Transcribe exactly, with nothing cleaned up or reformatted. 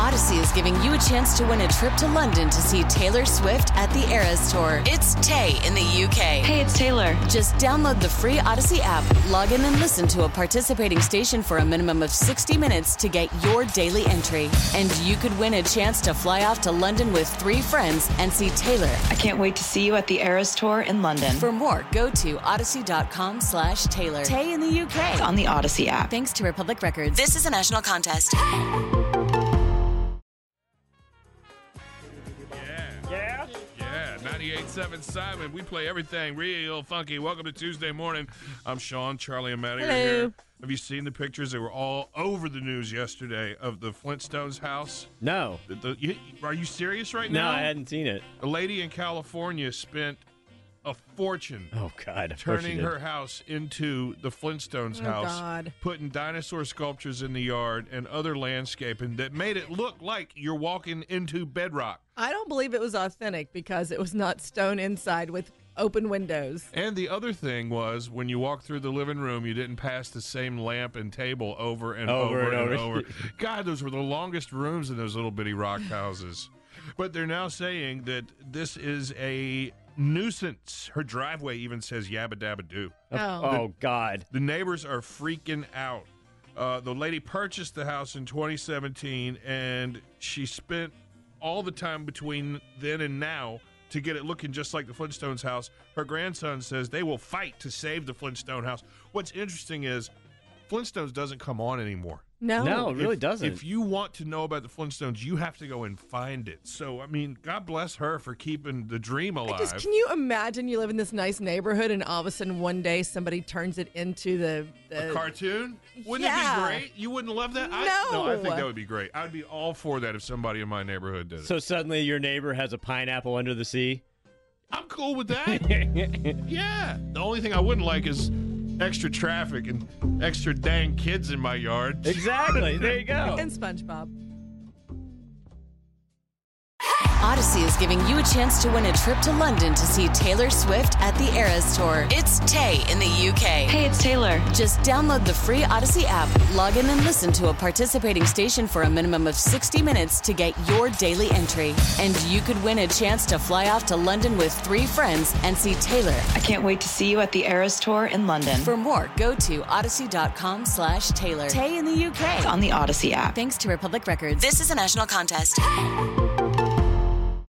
Odyssey is giving you a chance to win a trip to London to see Taylor Swift at the Eras Tour. It's Tay in the U K. Hey, it's Taylor. Just download the free Odyssey app, log in and listen to a participating station for a minimum of sixty minutes to get your daily entry. And you could win a chance to fly off to London with three friends and see Taylor. I can't wait to see you at the Eras Tour in London. For more, go to odyssey.com slash Taylor. Tay in the U K. It's on the Odyssey app. Thanks to Republic Records. This is a national contest. Yeah. Yeah, ninety-eight point seven Simon. We play everything real funky. Welcome to Tuesday morning. I'm Sean, Charlie, and Maddie are here. Have you seen the pictures? They were all over the news yesterday of the Flintstones house. No. The, the, you, are you serious right No, now? I hadn't seen it. A lady in California spent a fortune Oh, God. Of course turning you did. her house into the Flintstones Oh, house, God. putting dinosaur sculptures in the yard and other landscaping that made it look like you're walking into bedrock. I don't believe it was authentic because it was not stone inside with open windows. And the other thing was, when you walked through the living room, you didn't pass the same lamp and table over and Over over, and and over. over. God, those were the longest rooms in those little bitty rock houses. But they're now saying that this is a nuisance. Her driveway even says yabba dabba doo. Oh. Oh, God. The neighbors are freaking out. Uh, the lady purchased the house in twenty seventeen, and she spent all the time between then and now to get it looking just like the Flintstones house. Her grandson says they will fight to save the Flintstone house. What's interesting is Flintstones doesn't come on anymore. No. No, it really if, doesn't. If you want to know about the Flintstones, you have to go and find it. So, I mean, God bless her for keeping the dream alive. I just, can you imagine you live in this nice neighborhood and all of a sudden one day somebody turns it into the... the A cartoon? Wouldn't Yeah. it be great? You wouldn't love that? I, No. no, I think that would be great. I'd be all for that if somebody in my neighborhood did it. So suddenly your neighbor has a pineapple under the sea? I'm cool with that. Yeah. The only thing I wouldn't like is extra traffic and extra dang kids in my yard. Exactly. There you go. And SpongeBob. Odyssey is giving you a chance to win a trip to London to see Taylor Swift at the Eras Tour. It's Tay in the U K. Hey, it's Taylor. Just download the free Odyssey app, log in and listen to a participating station for a minimum of sixty minutes to get your daily entry. And you could win a chance to fly off to London with three friends and see Taylor. I can't wait to see you at the Eras Tour in London. For more, go to odyssey.com slash Taylor. Tay in the U K. It's on the Odyssey app. Thanks to Republic Records. This is a national contest.